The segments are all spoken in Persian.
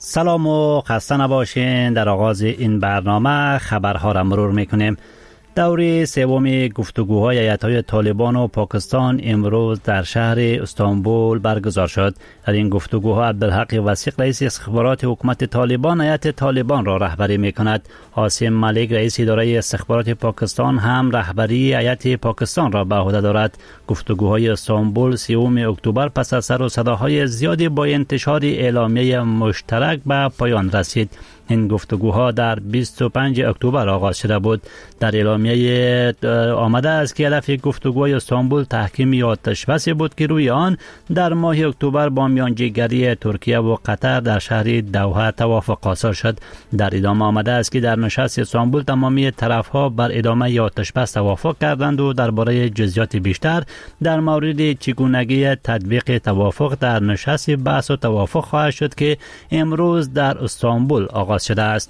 سلام و خسته نباشین. در آغاز این برنامه خبرها را مرور میکنیم. دوره سوم گفتگوهای هیئت‌های طالبان و پاکستان امروز در شهر استانبول برگزار شد. در این گفتگوها عبدالحق وثیق رئیس استخبارات حکومت طالبان هیئت طالبان را رهبری میکند. عاصم ملیک رئیس اداره استخبارات پاکستان هم رهبری هیئت پاکستان را به عهده دارد. گفتگوهای استانبول 3 اکتبر پس از سر و صداهای زیادی با انتشار اعلامیه مشترک به پایان رسید. این گفتگوها در 25 اکتبر آغاز شده بود. در اعلامیه آمده است که هدف گفتگوهای استانبول تحکیم آتشبس بود که روی آن در ماه اکتبر با میانجیگری ترکیه و قطر در شهر دوحه توافق حاصل شد. در ادامه آمده است که در نشست استانبول تمامی طرفها بر ادامه آتشبس توافق کردند و درباره جزئیات بیشتر در مورد چگونگی تطبیق توافق در نشست بحث و توافق خواهد شد که امروز در استانبول آغاز شده است.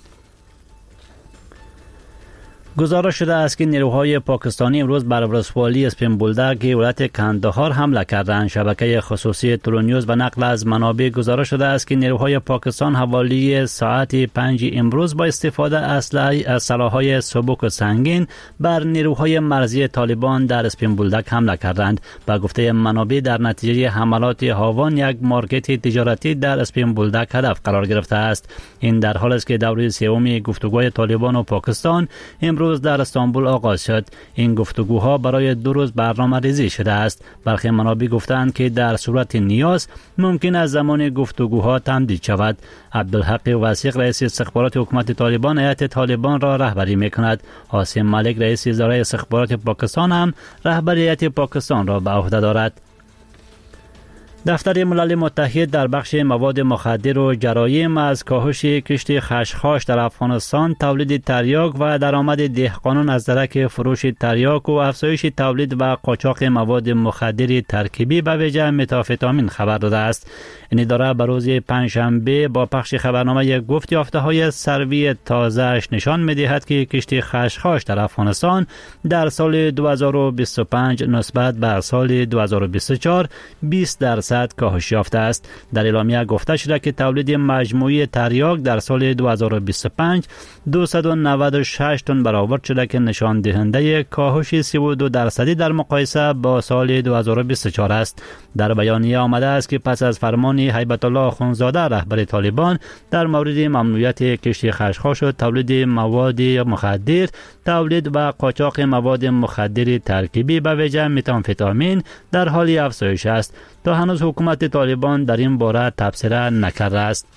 گزارش شده است که نیروهای پاکستانی امروز بر ولسوالی اسپین بولدک ولایت کندهار حمله کردند. شبکه خصوصی ترونیوز و نقل از منابع گزارش شده است که نیروهای پاکستان حوالی ساعت 5 امروز با استفاده از سلاح‌های سبک و سنگین بر نیروهای مرزی طالبان در اسپین بولدک حمله کردند. با گفته منابع در نتیجه حملات هاوان یک مارکت تجارتی در اسپین بولدک هدف قرار گرفته است. این در حالی است که دوره سوم گفتگوهای طالبان و پاکستان امروز در استانبول آغاز شد. این گفتگوها برای 2 روز برنامه‌ریزی شده است. برخی منابع گفتند که در صورت نیاز ممکن است زمان گفتگوها تمدید شود. عبدالحق وثیق رئیس استخبارات حکومت طالبان هیئت طالبان را رهبری می‌کند. عاصم ملیک رئیس اداره استخبارات پاکستان هم رهبریت پاکستان را به عهده دارد. دفتر ملل متحد در بخش مواد مخدر و جرایم از کاهش کشت خشخاش در افغانستان، تولید تریاک و درآمد دهقانان از درک فروش تریاک و افزایش تولید و قاچاق مواد مخدر ترکیبی به ویژه متامفتامین خبر داده است. این اداره به روز پنجشنبه با پخش خبرنامه گفت یافته‌های سروی تازه‌اش نشان می‌دهد که کشت خشخاش در افغانستان در سال 2025 نسبت به سال 2024 20% کاهش یافته است. در اعلامیه گفته شده که تولید مجموعی تریاک در سال 2025 296 تن برآورد شده که نشان دهنده کاهش 32% در مقایسه با سال 2024 است. در بیانیه آمده است که پس از فرمان هیبت الله اخوندزاده رهبر طالبان در مورد ممنوعیت کشت خشخاش و تولید مواد مخدر، تولید و قاچاق مواد مخدر ترکیبی به ویژه متامفتامین در حال افزایش است. تا هنوز حکومت طالبان در این باره تبصره نکرده است.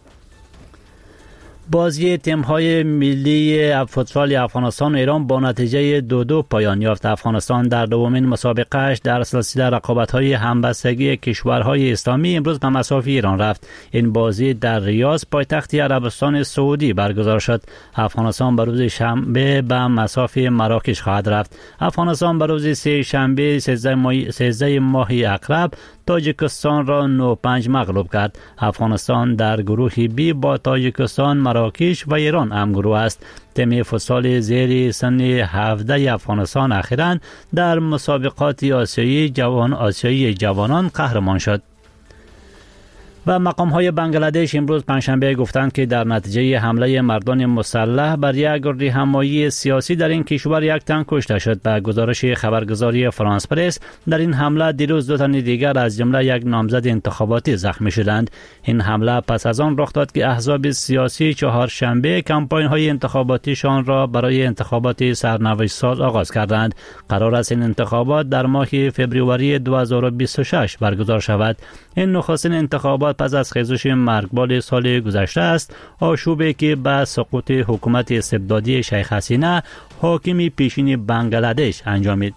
بازی تیم‌های ملی فوتسال افغانستان و ایران با نتیجه 2-2 پایان یافت. افغانستان در دومین مسابقه‌اش در سلسله رقابت‌های همبستگی کشورهای اسلامی امروز به مساف ایران رفت. این بازی در ریاض پایتخت عربستان سعودی برگزار شد. افغانستان به روز شنبه به مساف مراکش خواهد رفت. افغانستان به روز سه شنبه 13 ماه عقرب تاجیکستان را 9-5 مغلوب کرد. افغانستان در گروه بی با تاجیکستان، مراکش و ایران همگروه است. تیم فوتسال زیر سن 17 افغانستان اخیراً در مسابقات آسیایی جوانان قهرمان شد. و مقام‌های بنگلادش امروز پنجشنبه گفتند که در نتیجه حمله مردان مسلح بر یک راهنمایی سیاسی در این کشور 1 تن کشته شد. به گزارش خبرگزاری فرانس پرس در این حمله دیروز 2 تن دیگر از جمله یک نامزد انتخاباتی زخمی شدند. این حمله پس از آن رخ داد که احزاب سیاسی چهارشنبه کمپاین‌های انتخاباتیشان را برای انتخابات سرنوشت ساز آغاز کردند. قرار است این انتخابات در ماه فوریه 2026 برگزار شود. این نخستین انتخابات پس از خیزش مرگبار سال گذشته است، آشوبی که به سقوط حکومت استبدادی شیخ حسینه حاکم پیشین بنگلادش انجامید.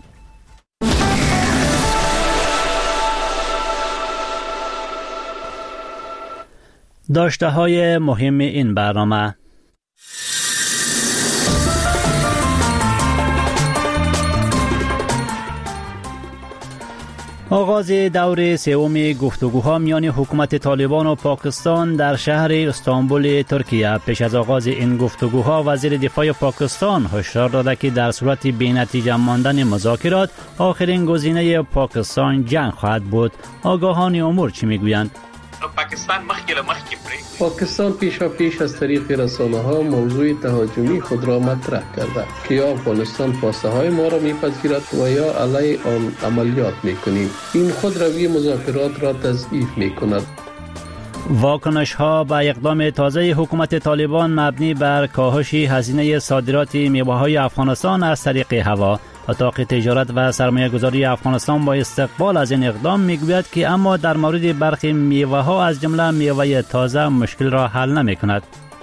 داشته های مهم این برنامه: آغاز دور سوم گفتگوها میان حکومت طالبان و پاکستان در شهر استانبول ترکیه. پیش از آغاز این گفتگوها وزیر دفاع پاکستان هشدار داده که در صورت بی‌نتیجه ماندن مذاکرات آخرین گزینه پاکستان جنگ خواهد بود. آگاهان امور چی میگویند؟ پاکستان پیش از طریق رسانه‌ها موضوع تهاجمی خود را مطرح کرده که یا افغانستان پاسه های ما را میپذیرد و یا علیه آن عملیات میکنیم. این خود روی مذاکرات را تضعیف میکند. واکنش ها به اقدام تازه حکومت طالبان مبنی بر کاهش هزینه صادرات میوه های افغانستان از طریق هوا. اتاق تجارت و سرمایه گذاری افغانستان با استقبال از این اقدام میگوید که اما در مورد برخی میوه ها از جمله میوه تازه مشکل را حل نمی کند.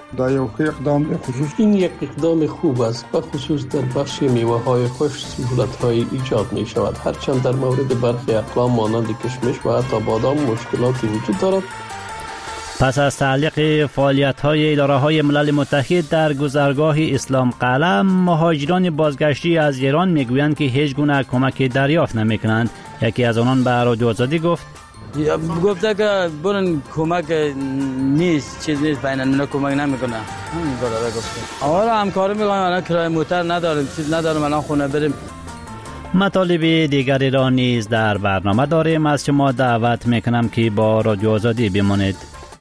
این یک اقدام خوب است، به خصوص در بخش میوه های خشک سهولت های ایجاد می شود، هرچند در مورد برخی اقلام مانند کشمش و حتی بادام مشکلاتی وجود دارد. پس از تعلیق فعالیت‌های اداره‌های ملل متحد در گذرگاه اسلام قلعه، مهاجران بازگشتی از ایران میگویند که هیچ گونه کمک دریافت نمی‌کنند. یکی از آنان به رادیو آزادی گفته که برن کمک نیست، چیز نیست، بین‌المللی کمک نمی‌کنه. همین کارا گفته. آره همکاری می‌کنن، الان کرایه موتر نداریم، چیز نداریم، الان خونه بریم. مطالب دیگری را نیز در برنامه داریم. از شما دعوت می‌کنم که با رادیو آزادی بمانید.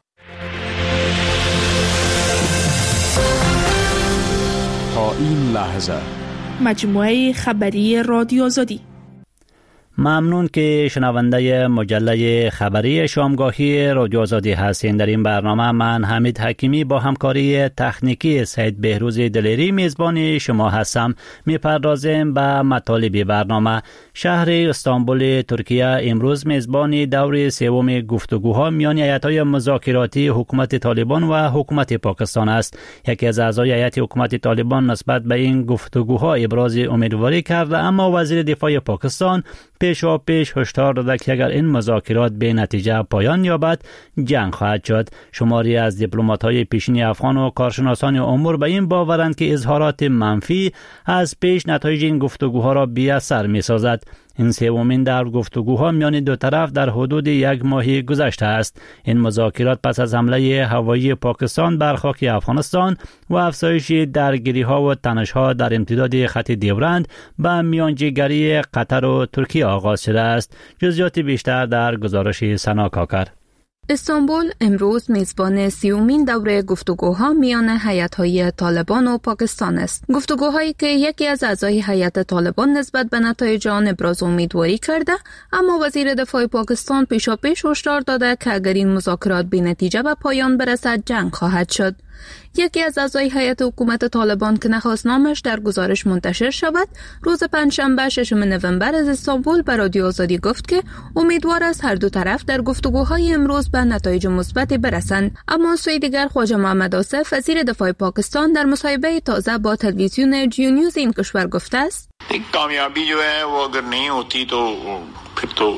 این لحظه مجموعه خبری رادیو آزادی. ممنون که شنونده مجله خبری شامگاهی رادیو آزادی هستین. در این برنامه من حمید حکیمی با همکاری تکنیکی سید بهروز دلیری میزبان شما هستم. میپردازیم به مطالب برنامه. شهر استانبول ترکیه امروز میزبان دور سوم گفتگوها میان هیئت‌های مذاکراتی حکومت طالبان و حکومت پاکستان است. یکی از اعضای هیئت حکومت طالبان نسبت به این گفتگوها ابراز امیدواری کرده، اما وزیر دفاع پاکستان پیش هشدار داده که اگر این مذاکرات به نتیجه پایان یابد جنگ خواهد شد. شماری از دیپلمات‌های پیشین افغان و کارشناسان امور به این باورند که اظهارات منفی از پیش نتایج این گفتگوها را بی‌اثر می‌سازد. این سومین دور گفتگوها میان دو طرف در حدود یک ماه گذشته است. این مذاکرات پس از حمله هوایی پاکستان بر خاک افغانستان و افزایش درگیری‌ها و تنش‌ها در امتداد خط دیورند به میانجیگری قطر و ترکیه آغاز شده است. جزئیات بیشتر در گزارش سنا کاکر. استانبول امروز میزبان سیومین دوره گفتگوها میان هیئت‌های طالبان و پاکستان است. گفتگوهایی که یکی از اعضای هیئت طالبان نسبت به نتایج آن ابراز امیدواری کرده، اما وزیر دفاع پاکستان پیشاپیش هشدار داده که اگر این مذاکرات بی نتیجه به پایان برسد جنگ خواهد شد. یکی از اعضای هیئت حکومت طالبان که نخواست نامش در گزارش منتشر شود، روز پنجشنبه 6 نوامبر از استانبول به رادیو آزادی گفت که امیدوار است هر دو طرف در گفتگوهای امروز به نتایج مثبتی برسند. اما سوی دیگر خواجه محمد آصف وزیر دفاع پاکستان در مصاحبه تازه با تلویزیون جیو نیوز این کشور گفته است کامیابی جو ہے وہ اگر نہیں ہوتی تو پھر تو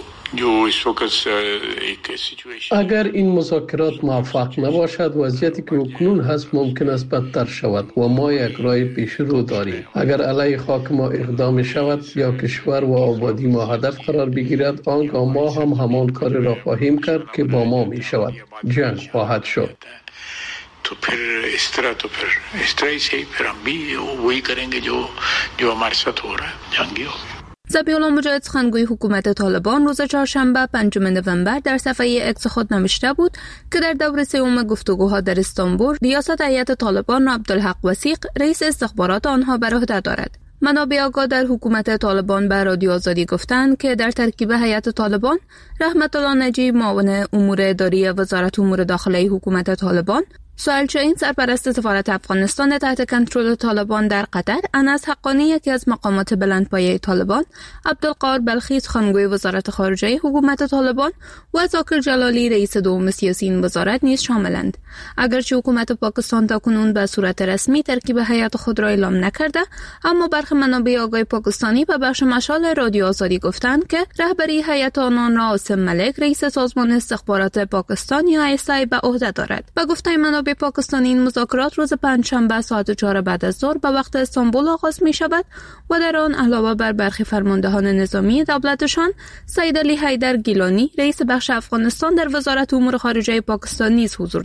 اگر این مذاکرات موفق نباشد، وضعیتی که اکنون هست ممکن است بدتر شود و ما یک راه پیش رو داریم. اگر علیه خاک ما اقدام شود یا کشور و آبادی ما هدف قرار بگیرد، آنگاه ما هم همان کار را خواهیم کرد که با ما می شود. جنگ خواهد شد. تو پھر اس طرح سے پھر ہم بھی وہی کریں گے جو ہمارے ساتھ ہو رہا ہے، جنگی ہو. ذبیح الله مجاهد سخنگوی حکومت طالبان روز چهارشنبه 5 نوامبر در صفحه اکس خود نوشته بود که در دور سوم گفتگوها در استانبول ریاست هیئت طالبان را عبدالحق وثیق رئیس استخبارات آنها بر عهده دارد. منابع آگاه در حکومت طالبان به رادیو آزادی گفتند که در ترکیب هیئت طالبان رحمت الله نجیب معاون امور اداری وزارت امور داخله حکومت طالبان، سهیل شاهین سرپرست سفارت افغانستان تحت کنترل طالبان در قطر، انس حقانی یکی از مقامات بلندپایه طالبان، عبدالقاهر بلخی سخنگوی وزارت خارجه حکومت طالبان و ذاکر جلالی رئیس دوم سیاسی این وزارت نیز شاملند. اگرچه حکومت پاکستان تاکنون به صورت رسمی ترکیب هیئت خود را اعلام نکرده، اما برخی منابع آگاه پاکستانی به بخش مشال رادیو آزادی گفتند که رهبری هیئت آنان را عاصم ملک رئیس سازمان استخبارات پاکستان یا ISI به عهده دارد. به گفته منابع پاکستانی این مذاکرات روز پنجشنبه ساعت 4 بعد از ظهر به وقت استانبول آغاز می شود و در آن علاوه بر برخی فرماندهان نظامی دولتشان، سید علی حیدر گیلانی رئیس بخش افغانستان در وزارت امور خارجه پاکستان نیز حضور دارد.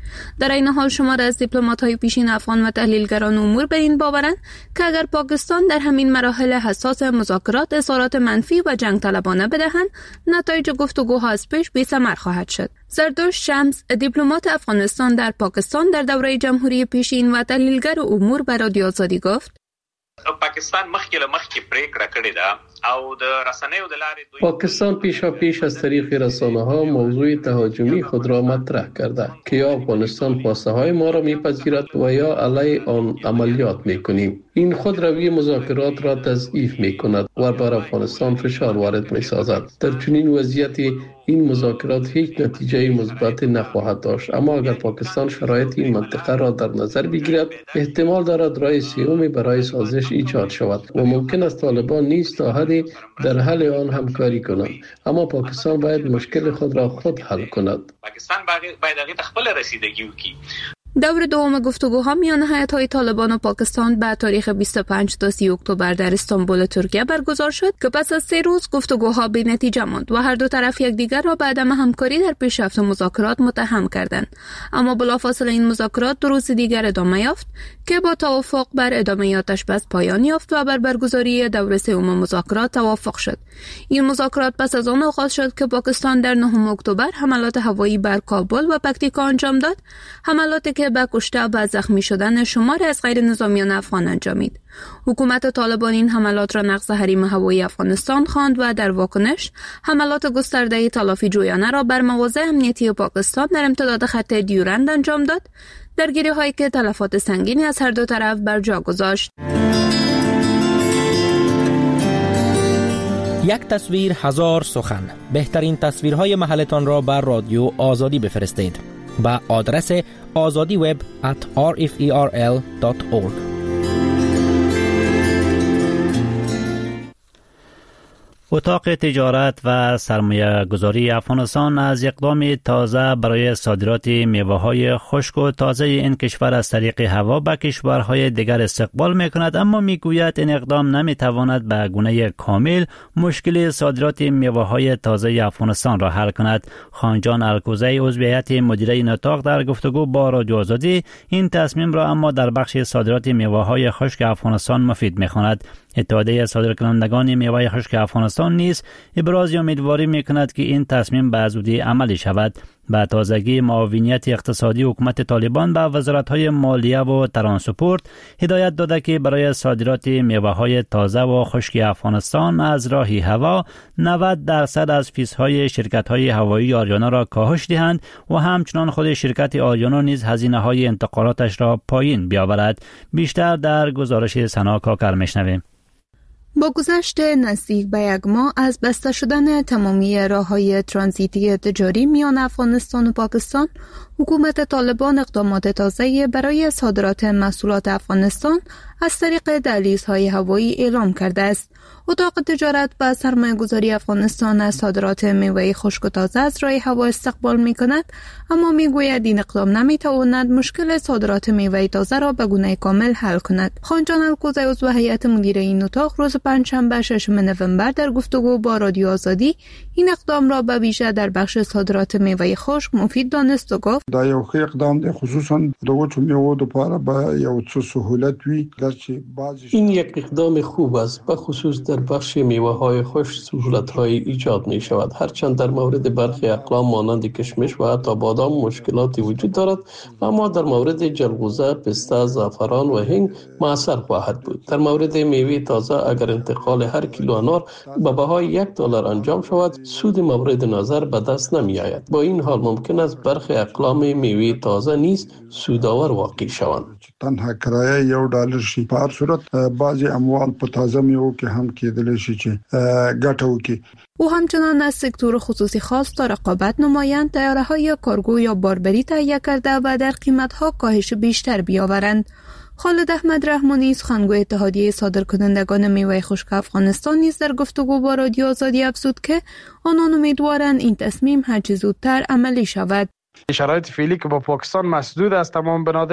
در این حال شمار از دیپلمات‌های پیشین افغان و تحلیلگران امور به این باورند که اگر پاکستان در همین مراحل حساس مذاکرات اظهارات منفی و جنگ طلبانه بدهند، نتایج گفتگوها از پیش بی‌ثمر خواهد شد. زردوش شمس، دیپلمات افغانستان در پاکستان، در دوره جمهوری پیشین و تحلیلگر امور به رادیو آزادی گفت: پاکستان مخکې پریکړه کړې ده او د رسنیو د لارې پاکستان پیش از طریق رسانه‌ها موضوع تهاجمی خود را مطرح کرده که یا افغانستان خواسته های ما را میپذیرد و یا علیه آن عملیات میکنیم. این خود روی مذاکرات را تضعیف میکند و بر افغانستان فشار وارد میسازد. در چنین وضعیتی این مذاکرات هیچ نتیجه مثبت نخواهد داشت، اما اگر پاکستان شرایط این منطقه را در نظر بگیرد، احتمال دارد راه سومی برای سازش ایجاد شود و ممکن است طالبان نیز تا حدی در حل آن همکاری کنند، اما پاکستان باید مشکل خود را خود حل کند. پاکستان باید هغه خپل رسیدگی وکړي. دور دوم گفتگوها میان هیئت‌های طالبان و پاکستان به تاریخ 25 تا 30 اکتبر در استانبول ترکیه برگزار شد که پس از 3 روز گفتگوها بی نتیجه ماند و هر دو طرف یکدیگر را به عدم همکاری در پیشرفت مذاکرات متهم کردند. اما بلافاصله این مذاکرات 2 روز دیگر ادامه یافت که با توافق بر ادامه آتش بس پایان یافت و بر برگزاری دوره سوم مذاکرات توافق شد. این مذاکرات پس از آن آغاز شد که پاکستان در 9 اکتبر حملات هوایی بر کابل و پکتیکا انجام داد، حملاتی که به کشته و زخمی شدن شماری از غیر نظامیان افغان انجامید. حکومت طالبان این حملات را نقض حریم هوایی افغانستان خواند و در واکنش حملات گسترده تلافی جویانه را بر مواضع امنیتی پاکستان در امتداد خط دیورند انجام داد، درگیری‌هایی که تلفات سنگینی از هر دو طرف بر جا گذاشت. یک تصویر هزار سخن. بهترین تصویرهای محلتان را بر رادیو آزادی بفرستید با آدرس azadiweb@rferl.org. اتاق تجارت و سرمایه گذاری افغانستان از اقدام تازه برای صادرات میوه‌های خشک و تازه این کشور از طریق هوا به کشورهای دیگر استقبال می‌کند، اما می‌گوید این اقدام نمی‌تواند به گونه کامل مشکل صادرات میوه‌های تازه افغانستان را حل کند. خانجان الکوزی، عضو هیئت مدیره این اتاق، در گفتگو با رادیو آزادی این تصمیم را اما در بخش صادرات میوه‌های خشک افغانستان مفید می‌خواند. اتحادیه صادرکنندگان میوه خشک افغانستان نیز ابراز امیدواری می‌کند که این تصمیم به زودی عملی شود. به تازگی معاونیت اقتصادی حکومت طالبان به وزارت‌های مالیه و ترانسپورت هدایت داده که برای صادرات میوه‌های تازه و خشک افغانستان از راه هوا 90% از فیس‌های شرکت‌های هوایی آریانا را کاهش دهند و همچنان خود شرکت آریانا نیز هزینه‌های انتقالاتش را پایین بیاورد. بیشتر در گزارش سنا کاکر میشنویم. با گذشت نزدیک به 1 ماه از بسته شدن تمامی راه‌های ترانزیتی تجاری میان افغانستان و پاکستان، حکومت طالبان اقدامات تازه‌ای برای صادرات محصولات افغانستان از طریق دهلیزهای هوایی اعلام کرده است. اتاق تجارت و سرمایه‌گذاری افغانستان از صادرات میوه خشک و تازه از راه هوا استقبال می‌کند، اما می‌گوید این اقدام نمی‌تواند مشکل صادرات میوه تازه را به گونه کامل حل کند. خانجان الکوزی، عضو هیئت مدیره این اتاق، روز پنجشنبه 6 نوامبر در گفتگو با رادیو آزادی این اقدام را به ویژه در بخش صادرات میوه خشک مفید دانست و گفت: دا یو ښه اقدام دی، خصوصا د وچو میوو لپاره به یو څه سهولت وي. این یک اقدام خوب است، به خصوص در بخش میوه‌های خشک سهولت‌های ایجاد می‌شود، هرچند در مورد برخی اقلام مانند کشمش و حتی بادام مشکلاتی وجود دارد، اما در مورد جلغوزه، پسته، زعفران و هنگ مؤثر خواهد بود. در مورد میوه تازه اگر انتقال هر کیلو انار به بهای $1 انجام شود، سود مورد نظر به دست نمی‌آید. با این حال ممکن است برخی اقلام میوه تازه نیز سودآور واقع شوند. تنها کرایه $1 شي. په هر صورت بعضی اموال په تازه میوو کې هم کېدلی شي چې ګټه وکړي. او همچنان از سکتور خصوصی خواست تا رقابت نمایند، طیاره‌های کارگو یا باربری تهیه کرده و در قیمت‌ها کاهش بیشتر بیاورند. خالد احمد رحمانی، سخنگوی اتحادیه صادرکنندگان میوه خشک افغانستان، نیز در گفتگو با رادیو آزادی افزود که آنان امیدوارند این تصمیم هرچه زودتر عملی شود. شرایط فعلی که با پاکستان مسدود است تمام بنادر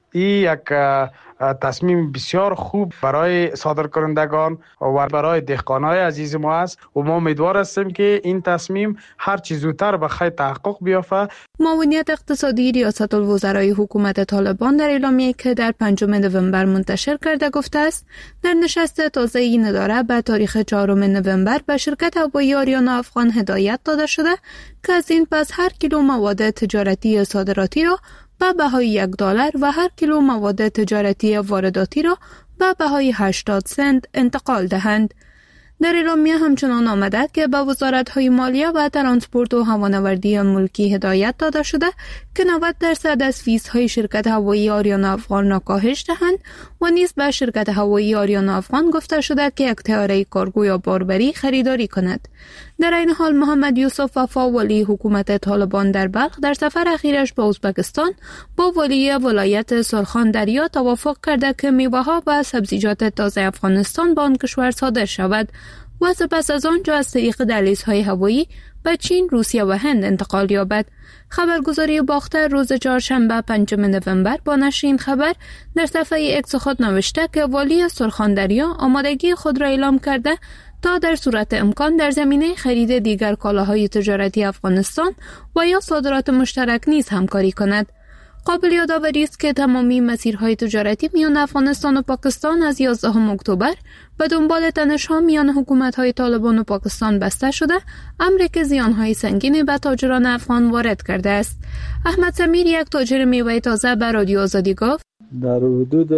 این یک تصمیم بسیار خوب برای صادرکنندگان و برای دهقانای عزیز ما است و ما امیدوار هستیم که این تصمیم هر چه زودتر به خیر تحقق بیافته. معاونیت اقتصادی ریاست الوزرای حکومت طالبان در اعلامیه‌ای که در 5 نوامبر منتشر کرده گفته است در نشست تازه این اداره به تاریخ 4 نوامبر به شرکت هوایی آریانا افغان هدایت داده شده که از این پس هر کیلو مواد تجارتی صادراتی را به بهای $1 و هر کیلو مواد تجارتی وارداتی را به بهای 80 سنت انتقال دهند. در اعلامیه همچنان آمده که به وزارت‌های مالیه و ترانسپورت و هوانوردی ملکی هدایت داده شده که 90% از فیس‌های شرکت هوایی آریانا افغان را کاهش دهند و نیز به شرکت هوایی آریانا افغان گفته شده که یک طیاره کارگو یا باربری خریداری کند. در این حال محمد یوسف وفا ولی حکومت طالبان در بلخ در سفر اخیرش به ازبکستان با ولی ولایت سرخان دریا توافق کرده که میوه‌ها و سبزیجات تازه افغانستان به آن کشور صادر شود و سپس از آنجا از طریق دهلیزهای هوایی به چین، روسیه و هند انتقال یابد. خبرگزاری باختر روز چهارشنبه 5 نوامبر با نشر این خبر در صفحه اکس خود نوشته که والی سرخاندریا آمادگی خود را اعلام کرده تا در صورت امکان در زمینه خرید دیگر کالاهای تجارتی افغانستان و یا صادرات مشترک نیز همکاری کند. قابل یادآوری است که تمامی مسیرهای تجارتی میان افغانستان و پاکستان از 11 اکتبر به دنبال تنش‌ها میان حکومت‌های طالبان و پاکستان بسته شده، امری که زیان‌های سنگینی به تاجران افغان وارد کرده است. احمد سمیر، یک تاجر میوه تازه، به رادیو آزادی گفت: در حدود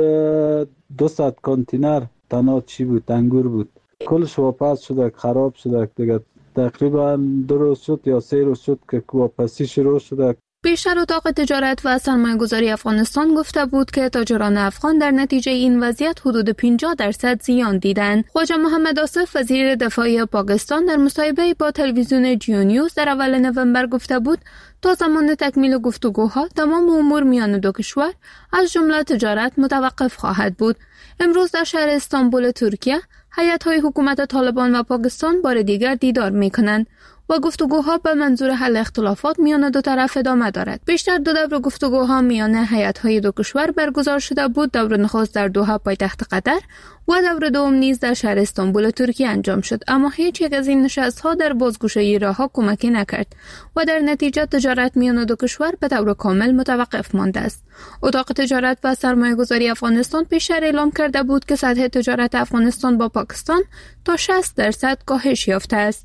200 کانتینر تنها چی بود، انگور بود، کلش واپس شده، خراب شده دیگه. تقریبا 2 روز شد یا 3 روز شد که واپسی شروع شده. بیشتر اتاق تجارت و سرمایه‌گذاری افغانستان گفته بود که تاجران افغان در نتیجه این وضعیت حدود 50% زیان دیدند. خواجه محمد آصف، وزیر دفاع پاکستان، در مصاحبه با تلویزیون جیو نیوز در اول نوامبر گفته بود تا زمان تکمیل گفتگوها تمام امور میان دو کشور از جمله تجارت متوقف خواهد بود. امروز در شهر استانبول ترکیه هیئت‌های حکومت طالبان و پاکستان بار دیگر دیدار می‌کنند و گفتگوها به منظور حل اختلافات میان دو طرف ادامه دارد. بیشتر 2 دور گفتگوها میان هیئت‌های دو کشور برگزار شده بود. دور نخست در دوحه پایتخت قطر و دور دوم نیز در شهر استانبول ترکیه انجام شد، اما هیچ یک از این نشست‌ها در بازگشایی راه‌ها کمکی نکرد و در نتیجه تجارت میان دو کشور به طور کامل متوقف مانده است. اتاق تجارت و سرمایه‌گذاری افغانستان پیشتر اعلام کرده بود که سطح تجارت افغانستان با پاکستان تا 60% کاهش یافته است.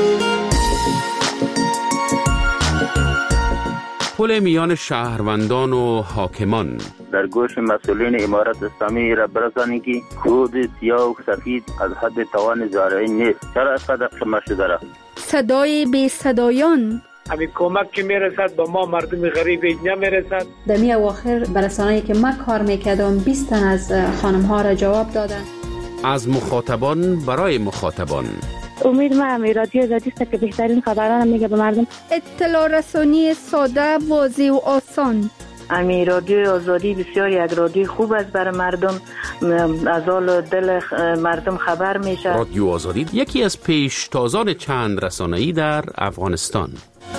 پل میان شهروندان و حاکمان در گوش مسئولین امارت اسلامی را برسانید که خود سیاه و سفید از حد توان زارعی نیست. چرا اینقدر قیمت شده را؟ صدای بی صدایان، همین کمک که میرسد به ما مردم غریب نمیرسد. در می اواخر برسانه‌ای که من کار میکردم 20 تن از خانم ها را جواب دادن. از مخاطبان برای مخاطبان. امید ما رادیو آزادی است که بهترین خبران میگه به مردم. اطلاع رسانی ساده، واضح و آسان. امی رادیو آزادی بسیار یک رادیو خوب است برای مردم، از حال دل مردم خبر میشه. رادیو آزادی یکی از پیشتازان چند رسانه‌ای در افغانستان.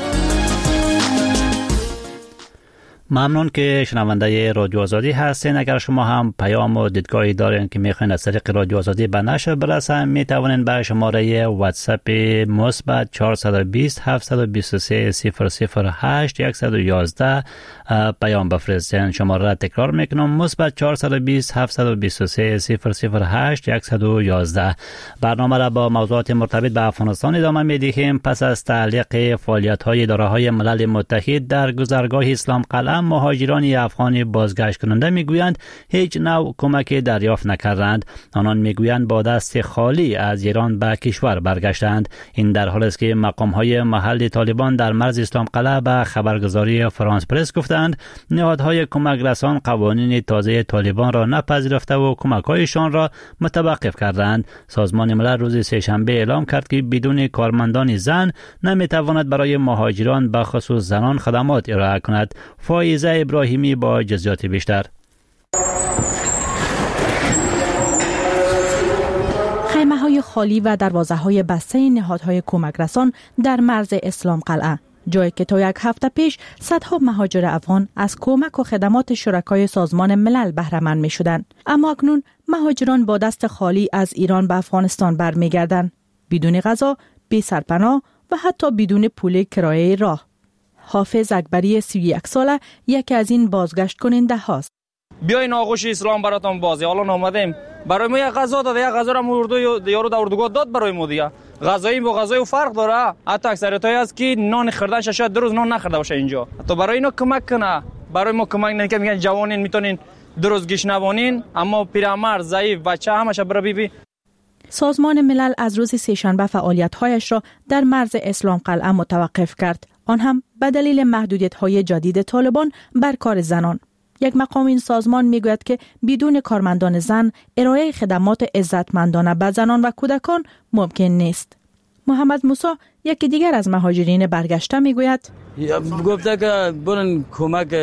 ممنون که شنونده رادیو آزادی هستین. اگر شما هم پیام و دیدگاهی دارین که میخواین از طریق رادیو آزادی به نشر برسن، میتوانین به شماره واتساپ مثبت 420 723 008 111 پیام بفرستین. شماره را تکرار میکنم: مثبت 420 723 008 111. برنامه را با موضوعات مرتبط به افغانستان ادامه میدهیم. پس از تعلیق فعالیت‌های اداره‌های ملل متحد در گذرگاه اسلام قلعه، مهاجران افغان بازگشت کننده میگویند هیچ نوع کمکی دریافت نکردند. آنان میگویند با دست خالی از ایران به کشور برگشتند. این در حالی است که مقام‌های محلی طالبان در مرز اسلام قلعه به خبرگزاری فرانس پرس گفتند نهادهای کمک رسان قوانین تازه طالبان را نپذیرفته و کمک‌هایشان را متوقف کردند. سازمان ملل روز سه‌شنبه اعلام کرد که بدون کارمندان زن نمیتواند برای مهاجران به خصوص زنان خدمات ارائه کند. فائزه ابراهیمی با جزئیات بیشتر. خیمه‌های خالی و دروازه‌های بسته نهادهای کمک رسان در مرز اسلام قلعه. جایی که تا یک هفته پیش صدها مهاجر افغان از کمک و خدمات شرکای سازمان ملل بهره مند می‌شدند. اما اکنون مهاجران با دست خالی از ایران به افغانستان برمیگردند، بدون غذا، بی سرپناه و حتی بدون پول کرایه راه. حافظ اکبری 31 ساله یکی از این بازگشت کننده هاست. بیاین آغوش اسلام براتون بازی. حالا اومدیم برای ما یک غذا داده، یک غذا را اردو یارو در اردوگاه داد برای ما دیگه. غذایی با غذای فرق داره. حتی اکثریتای از که نان خوردن شاید 2 روز نان نخورده باشه اینجا. تو برای اینا کمک کنه. برای ما کمک نکنه. میگن جوانین میتونین 2 روز گشنوانین، اما پیرمرد، ضعیف، بچه همش برای بیبی. سازمان ملل از روز سه‌شنبه فعالیت‌هایش را در مرز اسلام قلعه متوقف کرد، آن هم به دلیل محدودیت‌های جدید طالبان بر کار زنان. یک مقام این سازمان میگوید که بدون کارمندان زن ارائه خدمات عزتمندانه به زنان و کودکان ممکن نیست. محمد موسی یکی دیگر از مهاجرین برگشته میگوید گفته که برن کمک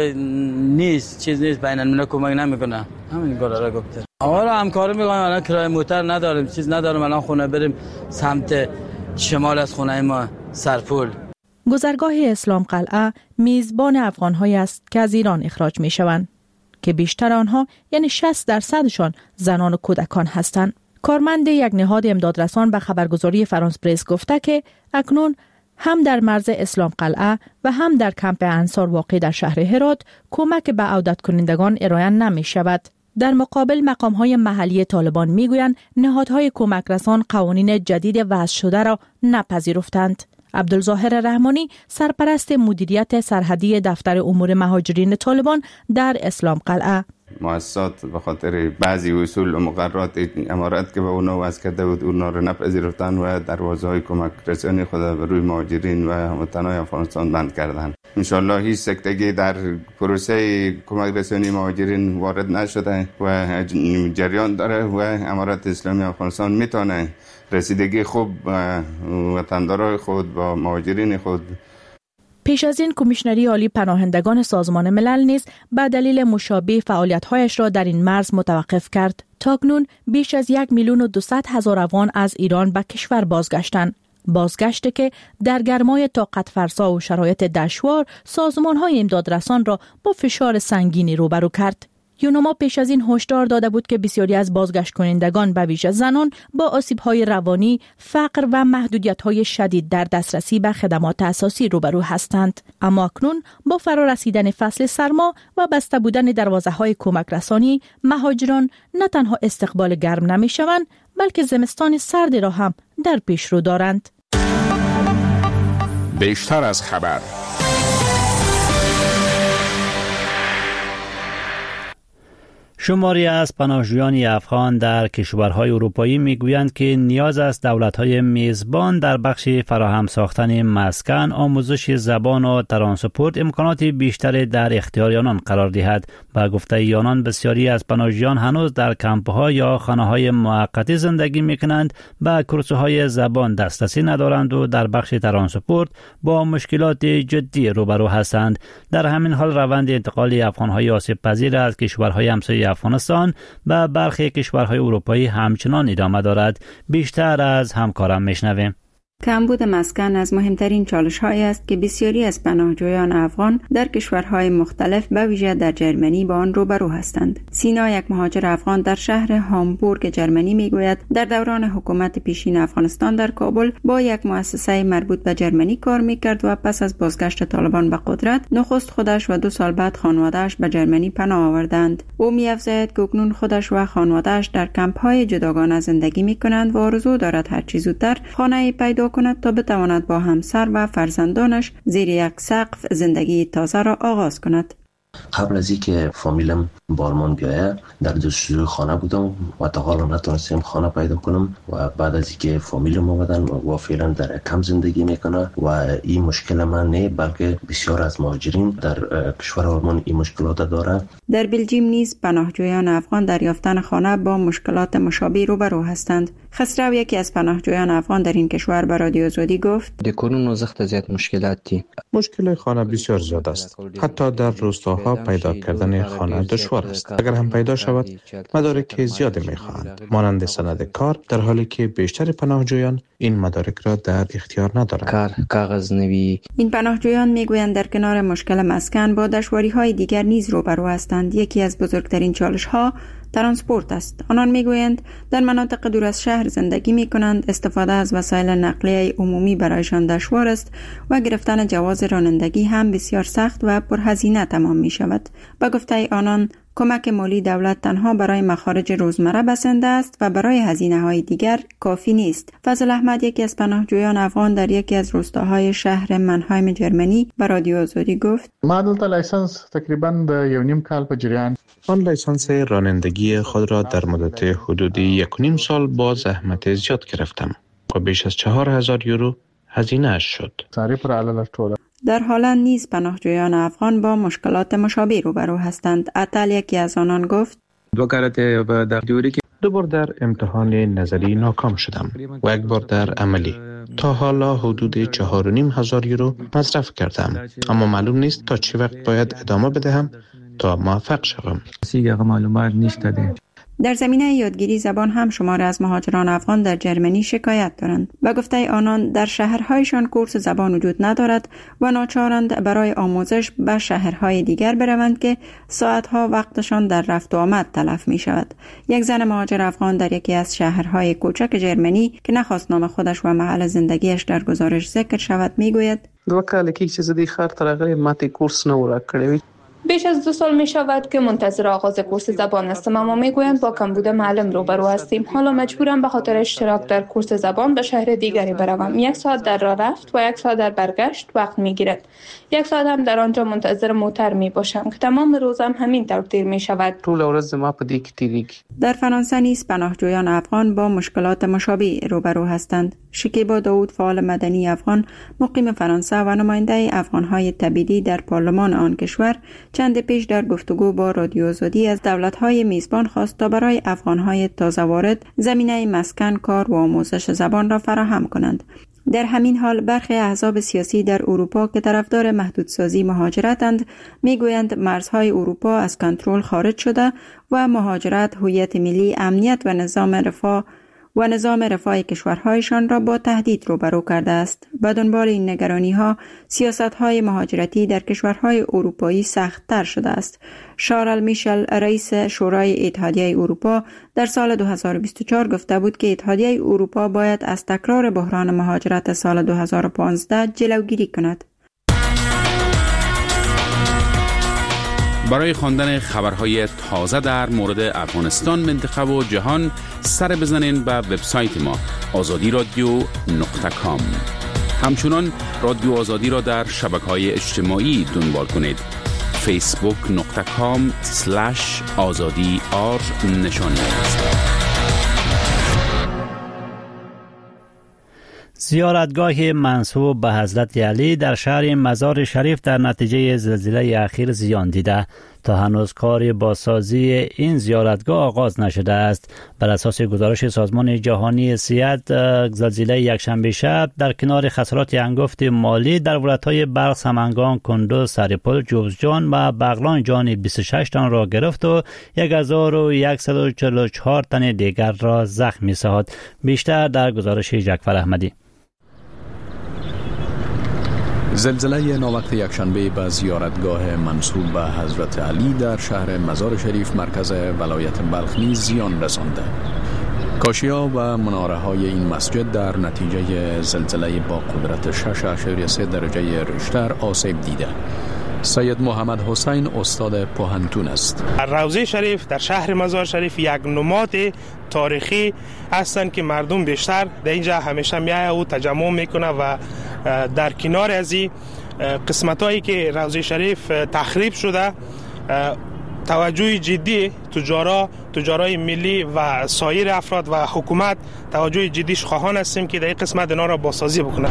نیست، چیز نیست، بین الملل کمک نمیکنه. همین کارا را گفته. حالا همکاری میکنیم، الان کرایه موتر نداریم، چیز نداریم، الان خونه بریم سمت شمال از خونه ما سرپول. گذرگاه اسلام قلعه میزبان افغان‌هایی است که از ایران اخراج میشوند که بیشتر آنها یعنی 60% زنان و کودکان هستند. کارمند یک نهاد امدادرسان به خبرگزاری فرانس پرس گفته که اکنون هم در مرز اسلام قلعه و هم در کمپ انصار واقع در شهر هرات کمک به عودت کنندگان ارائه نمی شود. در مقابل مقام‌های محلی طالبان میگویند نهادهای کمک رسان قوانین جدید وضع شده را نپذیرفتند. عبدالظاهر رحمانی سرپرست مدیریت سرحدی دفتر امور مهاجرین طالبان در اسلام قلعه: مؤسسات به خاطر بعضی اصول و مقررات امارات که به اونا وضع کرده بود اونا رو نپذیرفتن و دروازه‌های کمک رسانی خود به روی مهاجرین و هموطنان افغانستان بند کردند. انشالله هیچ سکتگی در پروسه کمک رسانی مهاجرین وارد نشده و جریان داره و امارات اسلامی افغانستان میتونه رسیدگی خوب وطندارای خود با مهاجرین خود. پیش از این کمیشنری عالی پناهندگان سازمان ملل نیز به دلیل مشابه فعالیت‌هایش را در این مرز متوقف کرد. تاکنون بیش از 1,200,000 افغان از ایران به کشور بازگشتند. بازگشت که در گرمای طاقت فرسا و شرایط دشوار سازمان‌های امدادرسان را با فشار سنگینی روبرو کرد. یونما پیش از این هشدار داده بود که بسیاری از بازگشت کنندگان به ویژه زنان با آسیب‌های روانی، فقر و محدودیت‌های شدید در دسترسی به خدمات اساسی روبرو هستند. اما اکنون با فرا رسیدن فصل سرما و بسته بودن دروازه‌های کمک رسانی، مهاجران نه تنها استقبال گرم نمی‌شوند، بلکه زمستان سردی را هم در پیش رو دارند. بیشتر از خبر. شماری از پناهجویان افغان در کشورهای اروپایی میگویند که نیاز است دولت‌های میزبان در بخش فراهم ساختن مسکن، آموزش زبان و ترانسپورت امکانات بیشتری در اختیار آنان قرار دهد. با گفته آنان بسیاری از پناهجویان هنوز در کمپ‌ها یا خانه‌های موقتی زندگی می‌کنند، به کورس‌های زبان دسترسی ندارند و در بخش ترانسپورت با مشکلات جدی روبرو هستند. در همین حال روند انتقال افغان‌های آسیب پذیر از کشورهای همسایه افغانستان به برخی کشورهای اروپایی همچنان ادامه دارد. بیشتر از همکارم میشنویم. کمبود مسکن از مهمترین چالش‌هایی است که بسیاری از پناهجویان افغان در کشورهای مختلف به ویژه در جرمنی با آن روبرو هستند. سینا، یک مهاجر افغان در شهر هامبورگ جرمنی، میگوید در دوران حکومت پیشین افغانستان در کابل با یک مؤسسه مربوط به جرمنی کار میکرد و پس از بازگشت طالبان به قدرت نخست خودش و 2 سال بعد خانواده‌اش به جرمنی پناه آوردند. او می‌افزاید که اکنون خودش و خانواده‌اش در کمپ‌های جداگانه زندگی می‌کنند و آرزو دارد هر چه زودتر خانه‌ای پیدا کند تا بتواند با همسر و فرزندانش زیر یک سقف زندگی تازه را آغاز کند. قبل از اینکه فامیلم بارمان بیایه در جستجوی خانه بودم و تا حالا نتونستم خانه پیدا کنم و بعد از اینکه فامیلم آمدن و فعلا در کم زندگی میکنه و این مشکل من نه بلکه بسیار از مهاجرین در کشور آلمان این مشکلات داره. در بلژیم نیز پناهجویان افغان در یافتن خانه با مشکلات مشابه روبرو هستند. خسرو، یکی از پناهجویان افغان در این کشور به رادیو آزادی گفت: دکورون وزخت زیاد مشکلاتی. مشکل خانه بسیار زیاد است. حتی در روستاها پیدا کردن خانه دشوار دشوار است. اگر هم پیدا شود مدارک زیادی می‌خواهند، مانند سند کار، در حالی که بیشتر پناهجویان این مدارک را در اختیار ندارند. کاغذ نوی. این پناهجویان میگویند در کنار مشکل مسکن با دشواری‌های دیگر نیز روبرو هستند. یکی از بزرگترین چالش‌ها ترانسپورت است. آنان میگویند در مناطق دور از شهر زندگی میکنند، استفاده از وسایل نقلیه عمومی برایشان دشوار است و گرفتن جواز رانندگی هم بسیار سخت و پرهزینه تمام می شود. با گفته آنان کمک مالی دولت تنها برای مخارج روزمره بسنده است و برای هزینه‌های دیگر کافی نیست. فضل احمد، یکی از پناهجویان افغان در یکی از روستاهای شهر منهایم جرمنی، به رادیو آزادی گفت: ما دلته لایسنس تقریبا د 1.5 کال په جریان. من لایسنس رانندگی خود را در مدت حدود 1.5 سال با زحمت زیاد گرفتم و بیش از 4,000 یورو هزینه اش شد. در هلند نیز پناهجویان افغان با مشکلات مشابه روبرو هستند. عطل، یکی از آنان، گفت: دو بار در امتحان نظری ناکام شدم و یک بار در عملی. تا حالا حدود 4,500 یورو مصرف کردم، اما معلوم نیست تا چه وقت باید ادامه بدهم تا موفق شوم. در زمینه یادگیری زبان هم شماری از مهاجران افغان در جرمنی شکایت دارند. به گفته آنان در شهرهایشان کورس زبان وجود ندارد و ناچارند برای آموزش به شهرهای دیگر بروند که ساعتها وقتشان در رفت و آمد تلف می شود. یک زن مهاجر افغان در یکی از شهرهای کوچک جرمنی که نخواست نام خودش و محل زندگیش در گزارش ذکر شود می گوید: 2 کال کې چې زه د ښار ته راغلم ماته کورس نه ورکړی. بیش از 2 سال می شود که منتظر آغاز کورس زبان هستم، اما می گویند با کمبود معلم روبرو هستیم. حالا مجبورم به خاطر اشتراک در کورس زبان به شهر دیگری بروم. 1 ساعت در راه رفت و 1 ساعت در برگشت وقت می گیرد. 1 ساعت هم در آنجا منتظر موتر می باشم که تمام روزم همین طور تیر می شود. ټول ورځ ما په دې کې تیریږي. در فرانسه نیز پناهجویان افغان با مشکلات مشابه روبرو هستند. شکیبا داود، فعال مدنی افغان مقیم فرانسه و نماینده افغانهای تبعیدی در پارلمان آن کشور، چند پیش در گفتگو با رادیو آزادی از دولت‌های میزبان خواست تا برای افغان‌های تازه وارد زمینه مسکن، کار و آموزش زبان را فراهم کنند. در همین حال برخی احزاب سیاسی در اروپا که طرفدار محدودسازی مهاجرتند میگویند مرزهای اروپا از کنترل خارج شده و مهاجرت هویت ملی، امنیت و نظام رفاه کشورهایشان را با تهدید روبرو کرده است. به دنبال این نگرانی‌ها سیاست‌های مهاجرتی در کشورهای اروپایی سخت‌تر شده است. شارل میشل، رئیس شورای اتحادیه اروپا، در سال 2024 گفته بود که اتحادیه اروپا باید از تکرار بحران مهاجرت سال 2015 جلوگیری کند. برای خواندن خبرهای تازه در مورد افغانستان، منطقه و جهان سر بزنین به وبسایت ما azadi.radio.com. همچنان رادیو آزادی را در شبکه‌های اجتماعی دنبال کنید. facebook.com/azadi_r زیارتگاه منسوب به حضرت علی در شهر مزار شریف در نتیجه زلزله اخیر زیان دیده. تا هنوز کار بازسازی این زیارتگاه آغاز نشده است. بر اساس گزارش سازمان جهانی صحت، زلزله یکشنبه شب در کنار خسارات انگفت مالی در ولایت‌های بلخ، سمنگان، کندوز، سرپل، جوزجان و بغلان جان 26 تن را گرفت و 1144 تن دیگر را زخمی ساخت. بیشتر در گزارش جعفر احمدی. زلزله ناوقت یکشنبه به زیارتگاه منسوب به حضرت علی در شهر مزار شریف مرکز ولایت بلخ نیز زیان رسانده. کاشی‌ها و مناره‌های این مسجد در نتیجه زلزله با قدرت 6.3 درجه ریشتر آسیب دیده. سید محمد حسین استاد پوهنتون است. روضه شریف در شهر مزار شریف یک نماد تاریخی هستند که مردم بیشتر در اینجا همیشه میایه و تجمع میکنه و در کنار از این قسمتایی که روضه شریف تخریب شده توجه جدی تجارای ملی و سایر افراد و حکومت توجه جدیش خواهان هستیم که در این قسمت اینا را بازسازی بکنه.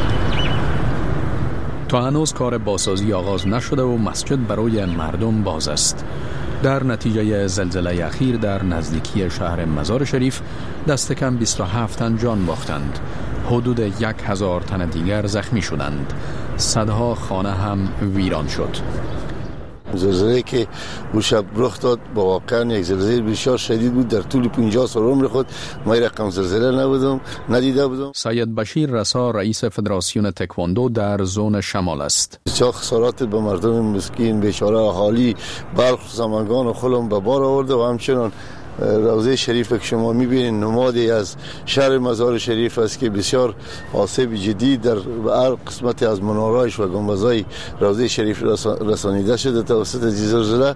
تا هنوز کار بازسازی آغاز نشده و مسجد برای مردم باز است. در نتیجه زلزله اخیر در نزدیکی شهر مزار شریف دست کم 27 تن جان باختند. حدود 1000 تن دیگر زخمی شدند. صدها خانه هم ویران شد. زلزله که اون شب رخ داد با واقعا یک زلزله بسیار شدید بود. در طول 50 سال عمر خود ما رقم زلزله ندیده بودم. سید بشیر رسا رئیس فدراسیون تکواندو در زون شمال است. بسیار خسارات به مردم مسکین بیچاره اهالی بلخ زمانگان و خلم به بار آورده و همچنان روضه شریف که شما میبینید نمادی از شهر مزار شریف است که بسیار آسیب جدی در هر قسمتی از مناره‌اش و گنبدهای روضه شریف رسانیده شده توسط زلزله.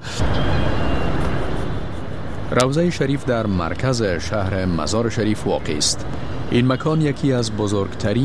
روضه شریف در مرکز شهر مزار شریف واقع است. این مکان یکی از بزرگترین